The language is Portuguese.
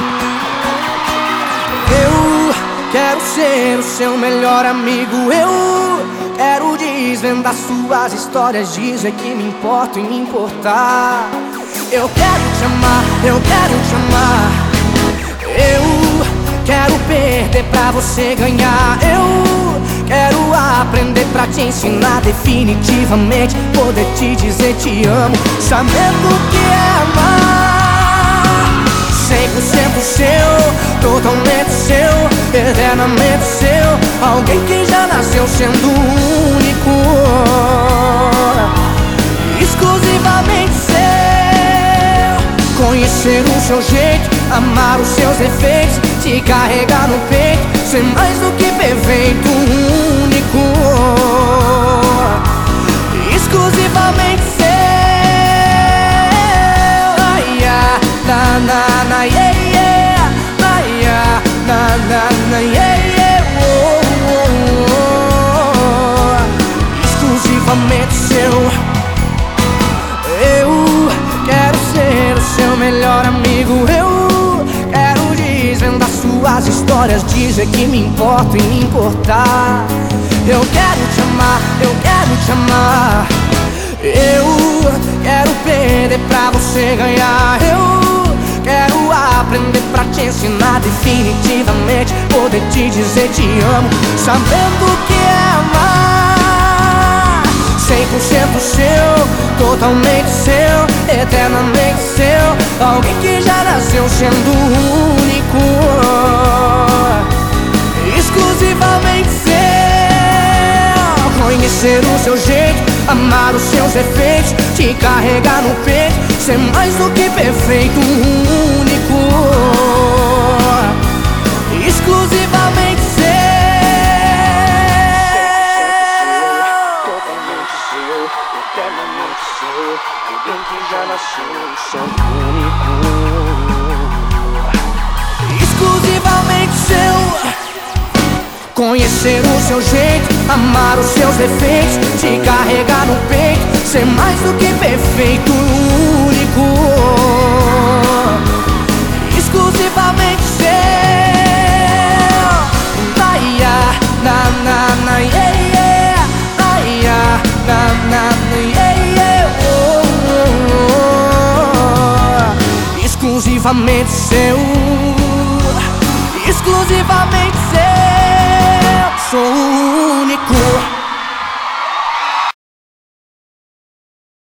Eu quero ser o seu melhor amigo. Eu quero desvendar suas histórias, dizer que me importo e me importar. Eu quero te amar, eu quero te amar. Eu quero perder pra você ganhar. Eu quero aprender pra te ensinar definitivamente, poder te dizer te amo, sabendo que é amar. 100% seu, totalmente seu, eternamente seu. Alguém que já nasceu sendo único, exclusivamente seu. Conhecer o seu jeito, amar os seus defeitos, te carregar no peito, ser mais do que perfeito, único, exclusivamente seu. Ai, ah, na na na yeah, yeah. Ai, ah, na na na yeah, yeah. Oh, oh, oh. Exclusivamente seu. Eu quero ser o seu melhor amigo. Eu quero desvendar suas histórias, dizer que me importo e me importar. Eu quero te amar, eu quero te amar. Eu quero perder pra você ganhar. Eu quero aprender pra te ensinar definitivamente, poder te dizer te amo, sabendo que é amar. 100% seu, totalmente seu, eternamente seu. Alguém que já nasceu sendo único, exclusivamente seu. Conhecer o seu jeito, amar os seus defeitos, te carregar no peito, ser mais do que perfeito, único, exclusivamente seu. Eternamente seu, alguém que já nasceu sendo único, exclusivamente seu. Conhecer o seu jeito, amar os seus defeitos, te carregar no peito, ser mais do que perfeito, único, exclusivamente seu. Ai, ah, na na na yeah, yeah. Ai, ah, na na na yeah, yeah. Oh, oh, oh. Exclusivamente seu, exclusivamente seu. Sou único.